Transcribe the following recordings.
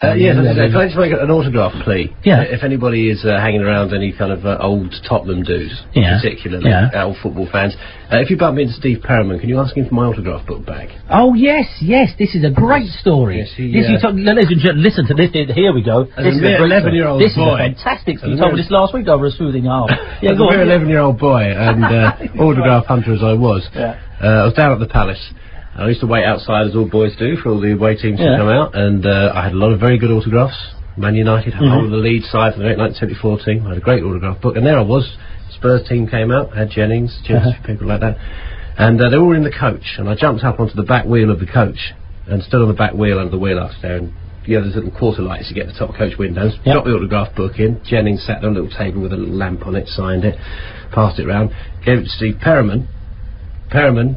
Yes, can I just make an autograph plea? Yeah. If anybody is hanging around any kind of old Tottenham dudes, particularly old football fans, if you bump into Steve Perriman, can you ask him for my autograph book back? Oh yes, this is a great story. Yes, ladies and gentlemen, listen to this. Here we go. This is a 11-year-old boy. This is a fantastic. You told me this last week over a soothing hour. Yeah, go on. A 11-year-old boy and autograph hunter as I was. I was down at the Palace. I used to wait outside, as all boys do, for all the away teams to come out, and I had a lot of very good autographs. Man United had hold of the lead side for the 1974 team. I had a great autograph book, and there I was. Spurs team came out, had Jennings, people like that, and they were all in the coach, and I jumped up onto the back wheel of the coach and stood on the back wheel under the wheel arch there, and there's little quarter lights you get at the top coach windows. Got the autograph book in. Jennings sat on a little table with a little lamp on it, signed it, passed it round, gave it to Steve Perriman. Perriman,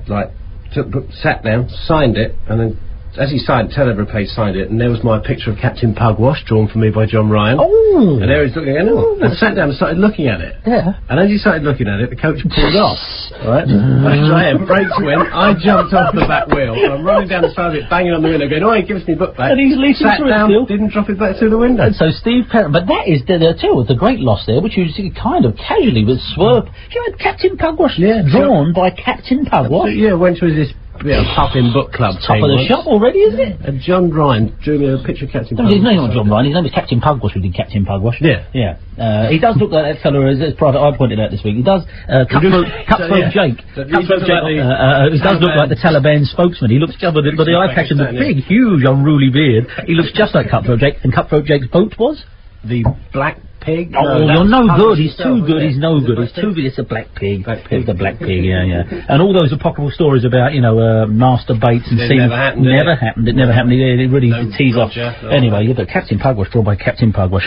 sat down, signed it, and then as he signed, turned over a page, signed it, and there was my picture of Captain Pugwash, drawn for me by John Ryan. Oh! And there he's looking at it, and sat down and started looking at it. Yeah. And as he started looking at it, the coach pulled off. Right? Brakes went, I jumped off the back wheel, and I'm running down the side of it, banging on the window, going, "Oh, he gives me book back." And he's leaping sat through down, it still. didn't drop it back through the window. And so Steve Perriman, but that is the great loss there, which you see kind of casually with swerve. You had Captain Pugwash drawn by Captain Pugwash. Went to this Puffin book club. Top of the shop already, isn't it? And John Ryan drew me a picture of Captain Pugwash. His name was John Ryan, his name was Captain Pugwash, who did Captain Pugwash. Yeah. He does look like that fellow, as Private I pointed out this week. He does, Cutthroat Jake. Cutthroat Jake, he does look like the Taliban spokesman. He looks just, but the eye patch and the big, huge, unruly beard, he looks just like Cutthroat Jake, and Cutthroat Jake's boat was? The Black Pig? Oh, you're no good. He's too good. He's no good. He's too good. It's a black pig. It's the black pig. Yeah. And all those apocryphal stories about Master Bates and never happened. It never happened. It really teased off. Anyway, but Captain Pugwash, drawn by Captain Pugwash.